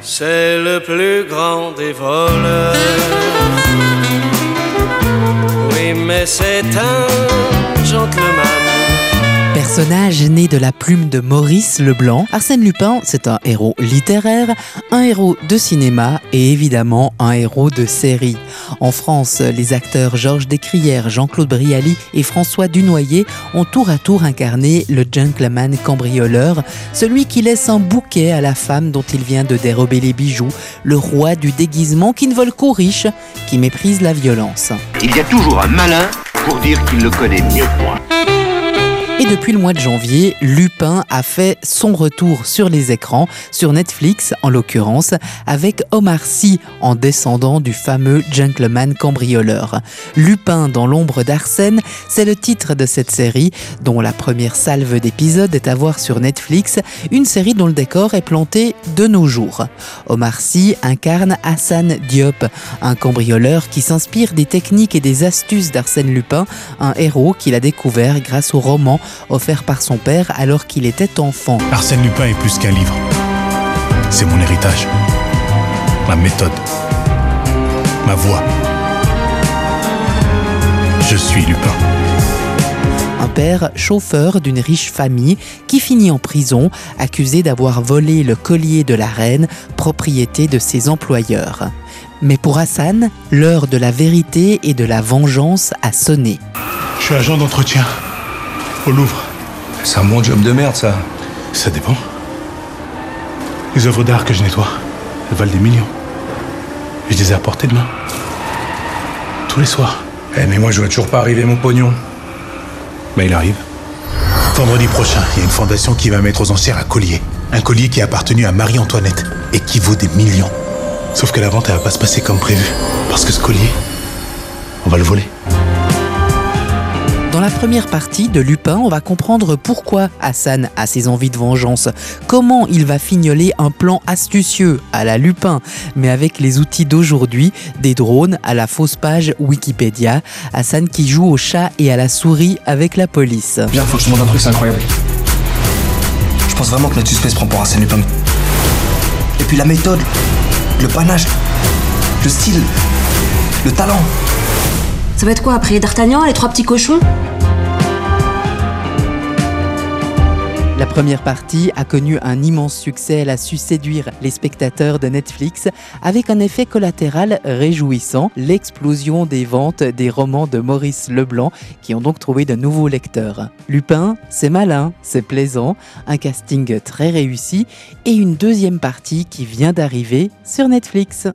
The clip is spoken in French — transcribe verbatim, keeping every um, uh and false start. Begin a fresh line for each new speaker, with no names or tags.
c'est le plus grand des voleurs. Oui, mais c'est un gentleman.
Personnage né de la plume de Maurice Leblanc, Arsène Lupin, c'est un héros littéraire, un héros de cinéma et évidemment un héros de série. En France, les acteurs Georges Descrières, Jean-Claude Brialy et François Dunoyer ont tour à tour incarné le gentleman cambrioleur, celui qui laisse un bouquet à la femme dont il vient de dérober les bijoux, le roi du déguisement qui ne vole qu'aux riches, qui méprise la violence.
Il y a toujours un malin pour dire qu'il le connaît mieux que moi.
Et depuis le mois de janvier, Lupin a fait son retour sur les écrans, sur Netflix en l'occurrence, avec Omar Sy en descendant du fameux gentleman cambrioleur. Lupin dans l'ombre d'Arsène, c'est le titre de cette série, dont la première salve d'épisodes est à voir sur Netflix, une série dont le décor est planté de nos jours. Omar Sy incarne Hassan Diop, un cambrioleur qui s'inspire des techniques et des astuces d'Arsène Lupin, un héros qu'il a découvert grâce au roman offert par son père alors qu'il était enfant.
Arsène Lupin est plus qu'un livre. C'est mon héritage, ma méthode, ma voix. Je suis Lupin.
Un père chauffeur d'une riche famille qui finit en prison, accusé d'avoir volé le collier de la reine, propriété de ses employeurs. Mais pour Hassan, l'heure de la vérité et de la vengeance a sonné.
Je suis agent d'entretien au Louvre.
C'est un bon job de merde, ça.
Ça dépend. Les œuvres d'art que je nettoie, elles valent des millions. Et je les ai apportées demain. Tous les soirs.
Eh, mais moi, je vois toujours pas arriver mon pognon.
Mais il arrive. Vendredi prochain, il y a une fondation qui va mettre aux enchères un collier. Un collier qui a appartenu à Marie-Antoinette et qui vaut des millions. Sauf que la vente, elle va pas se passer comme prévu. Parce que ce collier, on va le voler.
Dans la première partie de Lupin, on va comprendre pourquoi Hassan a ses envies de vengeance, comment il va fignoler un plan astucieux à la Lupin, mais avec les outils d'aujourd'hui, des drones à la fausse page Wikipédia, Hassan qui joue au chat et à la souris avec la police.
Viens, faut que je te montre un truc, c'est incroyable. Je pense vraiment que notre suspect se prend pour Arsène Lupin. Et puis la méthode, le panache, le style, le talent.
Ça va être quoi après D'Artagnan, les trois petits cochons?
La première partie a connu un immense succès, elle a su séduire les spectateurs de Netflix avec un effet collatéral réjouissant, l'explosion des ventes des romans de Maurice Leblanc qui ont donc trouvé de nouveaux lecteurs. Lupin, c'est malin, c'est plaisant, un casting très réussi et une deuxième partie qui vient d'arriver sur Netflix.